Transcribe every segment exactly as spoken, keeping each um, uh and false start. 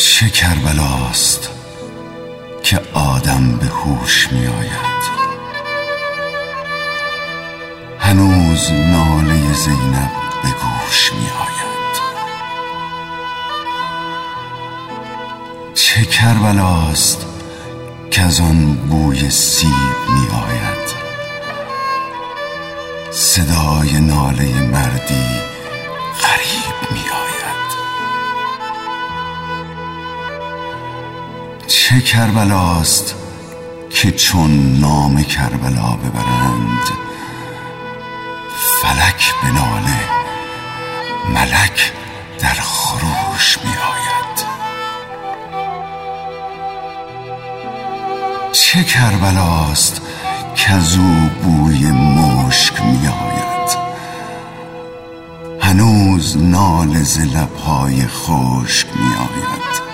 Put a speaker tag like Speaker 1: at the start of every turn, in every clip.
Speaker 1: چه کربلاست که آدم به هوش می آید. هنوز ناله زینب به گوش می آید. چه کربلاست که از آن بوی سیب می آید. صدای ناله مردی غریب می آید. چه کربلاست که چون نام کربلا ببرند فلک به ناله ملک در خروش می آید. چه کربلاست که از او بوی مشک می آید. هنوز ناله ز لب‌های خشک می آید.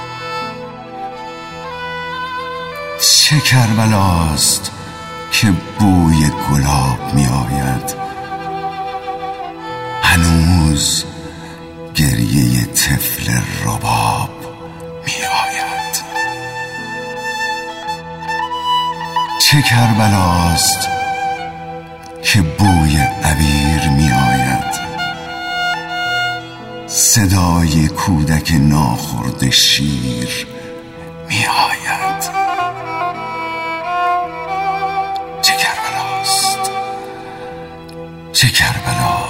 Speaker 1: چه کربلاست که بوی گلاب می آید. هنوز گریه طفل رباب می آید. چه کربلاست که بوی عبیر می آید. صدای کودک ناخورده شیر می آید. چه کربلاست چه کربلاست